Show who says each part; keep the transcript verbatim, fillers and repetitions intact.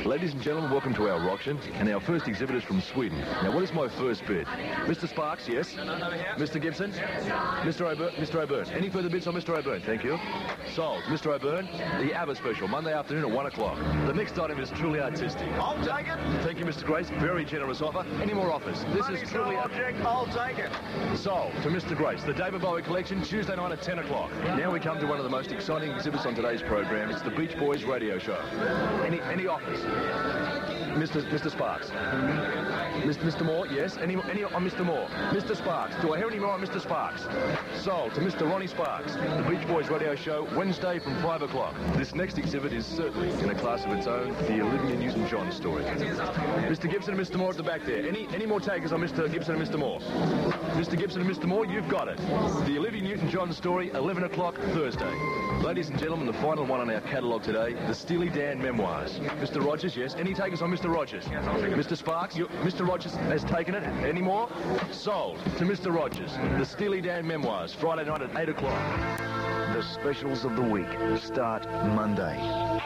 Speaker 1: Ladies and gentlemen, welcome to our auction, and our first exhibit is from Sweden. Now, what is my first bid? Mister Sparks, yes? Mister Gibson? Mister O'Byrne? Mister O'Byrne. Any further bids on Mister O'Byrne? Thank you. Sold. Mister O'Byrne, the ABBA special, Monday afternoon at one o'clock. The next item is truly artistic.
Speaker 2: I'll take it.
Speaker 1: Thank you, Mister Grace. Very generous offer. Any more offers? This
Speaker 2: Money's
Speaker 1: is truly...
Speaker 2: no object. I'll take it.
Speaker 1: Sold to Mister Grace, the David Bowie collection, Tuesday night at ten o'clock. Now we come to one of the most exciting exhibits on today's program. It's the Beach Boys radio show. Any any offers? Mister Mister Sparks. Mister Mister Moore, yes. Any any on Mister Moore? Mister Sparks. Do I hear any more on Mister Sparks? Sold to Mister Ronnie Sparks, the Beach Boys radio show, Wednesday from five o'clock. This next exhibit is certainly in a class of its own, the Olivia Newton-John story. Mister Gibson and Mister Moore at the back there. Any any more takers on Mister Gibson and Mister Moore? Mister Gibson and Mister Moore, you've got it. The Olivia Newton-John story, eleven o'clock Thursday. Ladies and gentlemen, the final one on our catalogue today, the Steely Dan memoirs. Mister Rogers, yes. Any takers on Mister Rogers? Mister Sparks, you, Mister Rogers has taken it. Any more? Sold to Mister Rogers. The Steely Dan memoirs, Friday night at eight o'clock.
Speaker 3: The specials of the week start Monday.